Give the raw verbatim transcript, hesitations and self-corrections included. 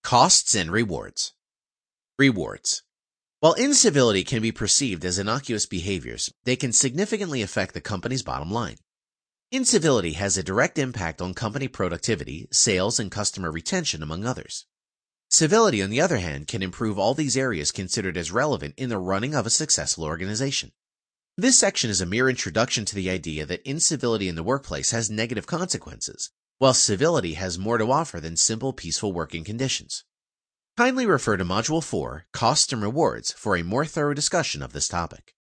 Costs and rewards. Rewards. While incivility can be perceived as innocuous behaviors, they can significantly affect the company's bottom line. Incivility has a direct impact on company productivity, sales, and customer retention, among others. Civility, on the other hand, can improve all these areas considered as relevant in the running of a successful organization. This section is a mere introduction to the idea that incivility in the workplace has negative consequences, while civility has more to offer than simple peaceful working conditions. Kindly refer to Module four, Costs and Rewards, for a more thorough discussion of this topic.